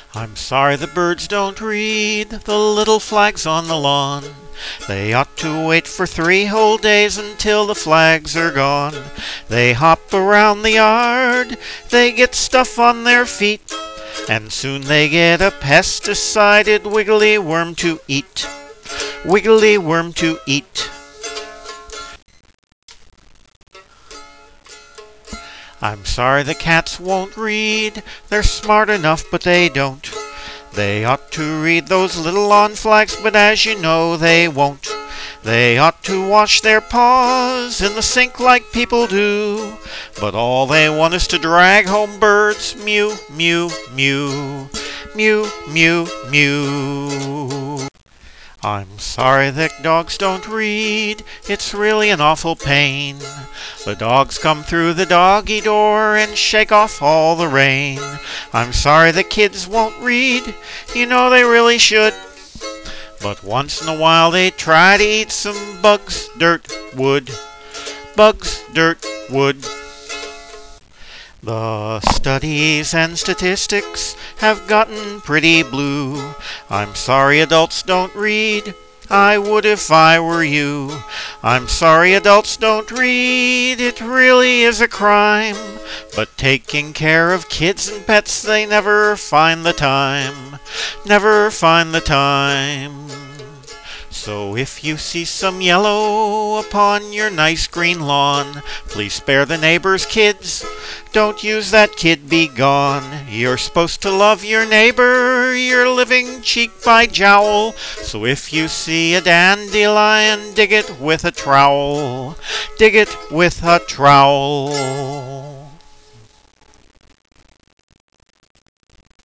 I'm sorry the birds don't read the little flags on the lawn. They ought to wait for 3 whole days until the flags are gone. They hop around the yard, they get stuff on their feet, and soon they get a pesticided wiggly worm to eat. Wiggly worm to eat. I'm sorry the cats won't read. They're smart enough, but they don't. They ought to read those little lawn flags, but as you know, they won't. They ought to wash their paws in the sink like people do, but all they want is to drag home birds. Mew, mew, mew. Mew, mew, mew. I'm sorry that dogs don't read. It's really an awful pain. The dogs come through the doggy door and shake off all the rain. I'm sorry the kids won't read. You know they really should. But once in a while they try to eat some bugs, dirt, wood. Bugs, dirt, wood. The studies and statistics have gotten pretty blue. I'm sorry adults don't read. I would if I were you. I'm sorry adults don't read. It really is a crime. But taking care of kids and pets, they never find the time. Never find the time. So if you see some yellow upon your nice green lawn, please spare the neighbor's kids. Don't use that kid, be gone. You're supposed to love your neighbor, you're living cheek by jowl. So if you see a dandelion, dig it with a trowel. Dig it with a trowel.